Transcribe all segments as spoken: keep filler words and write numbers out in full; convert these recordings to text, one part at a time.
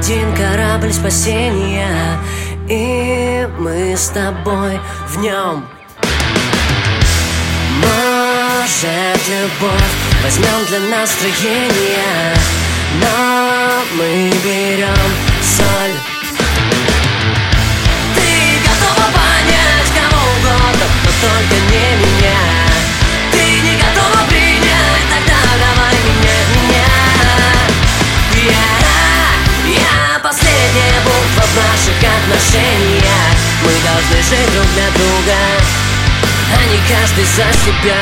один корабль спасения, и мы с тобой в нем. Может, любовь возьмем для настроения, но мы берем соль. Ты готова понять кого угодно, но только не меня. Ты не готова принять, тогда давай менять меня. Я, я последняя буква в наших отношениях. Мы должны жить друг для друга, а не каждый за себя.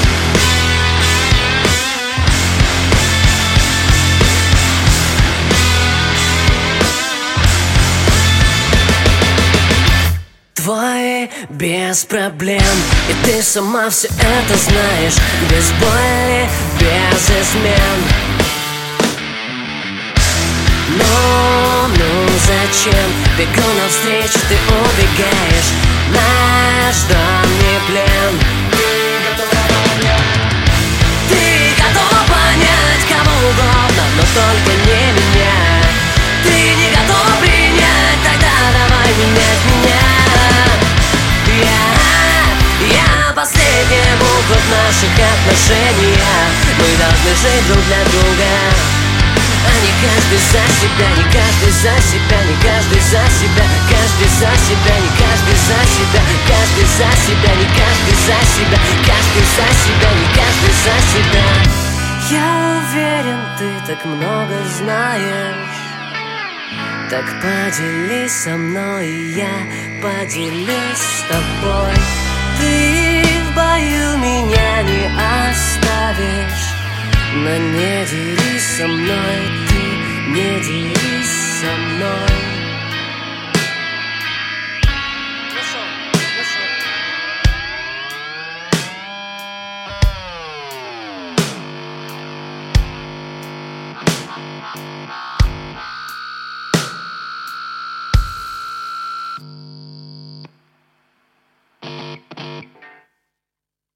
Твой без проблем, и ты сама все это знаешь. Без боли, без измен. Ну, ну зачем? Бегу навстречу, ты убегаешь. Наш дом не плен. Ты готова понять кого угодно, но только не меня. Ты не готова принять, тогда давай менять меня. Я, я последняя буква в наших отношениях. Мы должны жить друг для друга, а не каждый за себя, не каждый за себя, не каждый за себя, каждый за себя, не каждый за себя, каждый за себя, не каждый за себя, каждый за себя, не каждый за себя. Я уверен, ты так много знаешь. Так поделись со мной, и я поделюсь с тобой. Ты в бою меня не оставишь, но не дерись со мной, ты не дерись со мной.